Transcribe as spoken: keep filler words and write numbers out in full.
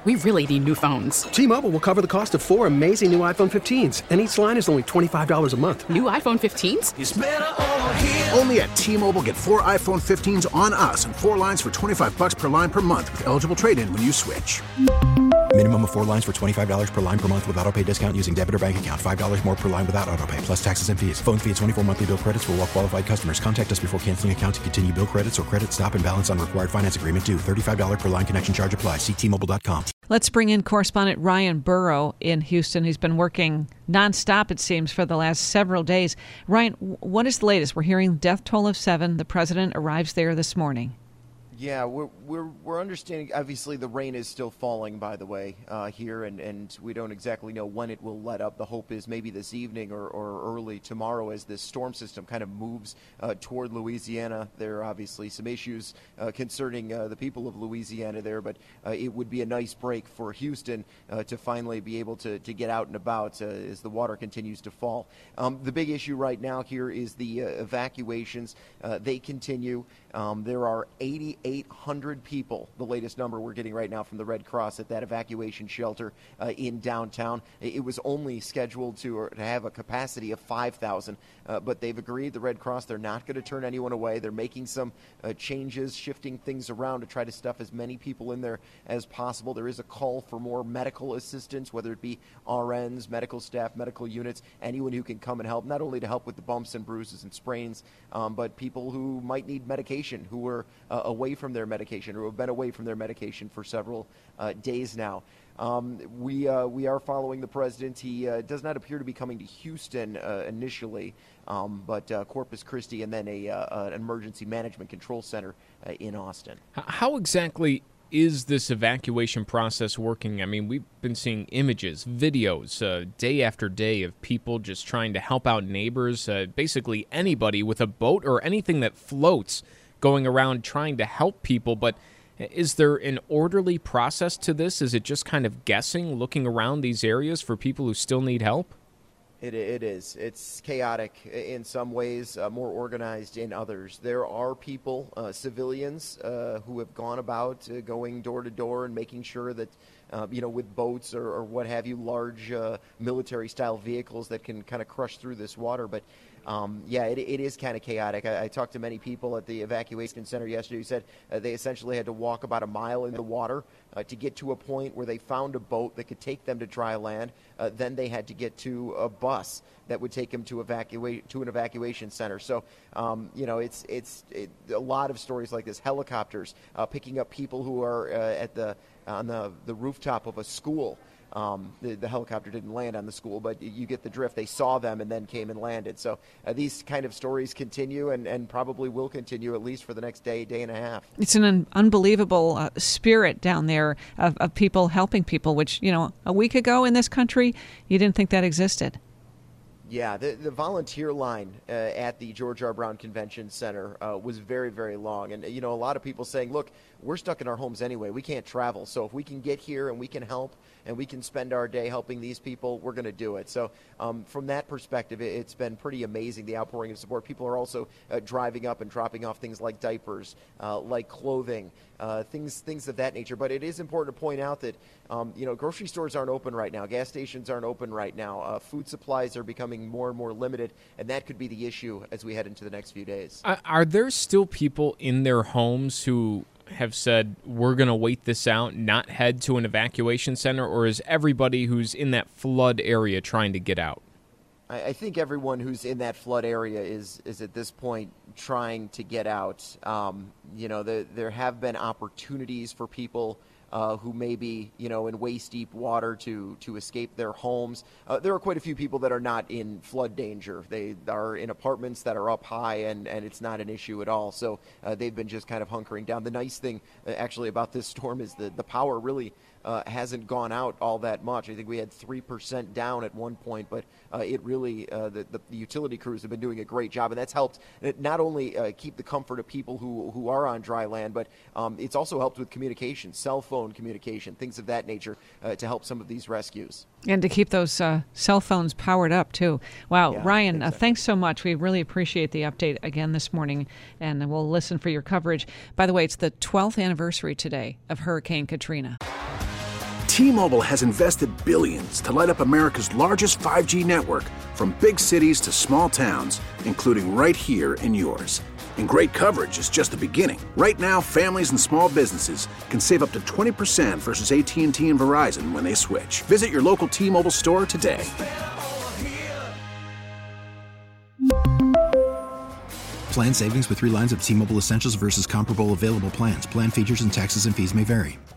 we really need new phones. T-Mobile will cover the cost of four amazing new iPhone fifteens, and each line is only twenty-five dollars a month. New iPhone fifteens? It's better over here. Only at T-Mobile, get four iPhone fifteens on us and four lines for twenty-five dollars per line per month with eligible trade-in when you switch. Minimum of four lines for twenty-five dollars per line per month with autopay discount using debit or bank account. five dollars more per line without autopay, plus taxes and fees. Phone fee at twenty-four monthly bill credits for well-qualified customers. Contact us before canceling account to continue bill credits or credit stop and balance on required finance agreement due. thirty-five dollars per line connection charge applies. See T Mobile dot com. Let's bring in correspondent Ryan Burrow in Houston. He's been working nonstop, it seems, for the last several days. Ryan, what is the latest? We're hearing death toll of seven. The president arrives there this morning. Yeah, we're we're we're understanding. Obviously, the rain is still falling, by the way, uh, here, and, and we don't exactly know when it will let up. The hope is maybe this evening or, or early tomorrow as this storm system kind of moves uh, toward Louisiana. There are obviously some issues uh, concerning uh, the people of Louisiana there, but uh, it would be a nice break for Houston uh, to finally be able to, to get out and about uh, as the water continues to fall. Um, the big issue right now here is the uh, evacuations. Uh, they continue. Um, there are eighty-eight hundred people, the latest number we're getting right now from the Red Cross at that evacuation shelter uh, in downtown. It was only scheduled to, or to have a capacity of five thousand, uh, but they've agreed, the Red Cross, they're not going to turn anyone away. They're making some uh, changes, shifting things around to try to stuff as many people in there as possible. There is a call for more medical assistance, whether it be R Ns, medical staff, medical units, anyone who can come and help, not only to help with the bumps and bruises and sprains, um, but people who might need medication, who were uh, away from their medication or have been away from their medication for several uh, days now. Um, we uh, we are following the president. He uh, does not appear to be coming to Houston uh, initially, um, but uh, Corpus Christi and then a uh, an emergency management control center uh, in Austin. How exactly is this evacuation process working? I mean, we've been seeing images, videos, uh, day after day of people just trying to help out neighbors, uh, basically anybody with a boat or anything that floats going around trying to help people. But is there an orderly process to this? Is it just kind of guessing, looking around these areas for people who still need help? It, it is. It's chaotic in some ways, uh, more organized in others. There are people, uh, civilians, uh, who have gone about uh, going door to door and making sure that, uh, you know, with boats or, or what have you, large uh, military-style vehicles that can kind of crush through this water. But Um, yeah, it, it is kind of chaotic. I, I talked to many people at the evacuation center yesterday who said uh, they essentially had to walk about a mile in the water uh, to get to a point where they found a boat that could take them to dry land. Uh, then they had to get to a bus that would take them to evacuate to an evacuation center. So, um, you know, it's it's it, a lot of stories like this. Helicopters uh, picking up people who are uh, at the on the the rooftop of a school. Um, the, the helicopter didn't land on the school, but you get the drift. They saw them and then came and landed. So uh, these kind of stories continue and, and probably will continue at least for the next day, day and a half. It's an un- unbelievable uh, spirit down there of, of people helping people, which, you know, a week ago in this country, you didn't think that existed. Yeah, the, the volunteer line uh, at the George R. Brown Convention Center uh, was very, very long. And, you know, a lot of people saying, look, we're stuck in our homes anyway. We can't travel. So if we can get here and we can help and we can spend our day helping these people, we're going to do it. So um, from that perspective, it, it's been pretty amazing, the outpouring of support. People are also uh, driving up and dropping off things like diapers, uh, like clothing, uh, things things of that nature. But it is important to point out that, um, you know, grocery stores aren't open right now. Gas stations aren't open right now. Uh, food supplies are becoming more and more limited, and that could be the issue as we head into the next few days. Are there still people in their homes who have said, we're going to wait this out, not head to an evacuation center, or is everybody who's in that flood area trying to get out? I, I think everyone who's in that flood area is, is at this point trying to get out. Um, you know, the, there have been opportunities for people Uh, who may be, you know, in waist-deep water to, to escape their homes. Uh, there are quite a few people that are not in flood danger. They are in apartments that are up high, and, and it's not an issue at all. So uh, they've been just kind of hunkering down. The nice thing, uh, actually, about this storm is that the power really uh, hasn't gone out all that much. I think we had three percent down at one point, but uh, it really, uh, the, the, the utility crews have been doing a great job, and that's helped not only uh, keep the comfort of people who, who are on dry land, but um, it's also helped with communication, cell phone communication, things of that nature, uh, to help some of these rescues. And to keep those uh, cell phones powered up, too. Wow. Yeah, Ryan, exactly. uh, thanks so much. We really appreciate the update again this morning, and we'll listen for your coverage. By the way, it's the twelfth anniversary today of Hurricane Katrina. T-Mobile has invested billions to light up America's largest five G network, from big cities to small towns, including right here in yours. And great coverage is just the beginning. Right now, families and small businesses can save up to twenty percent versus A T and T and Verizon when they switch. Visit your local T-Mobile store today. Plan savings with three lines of T-Mobile Essentials versus comparable available plans. Plan features and taxes and fees may vary.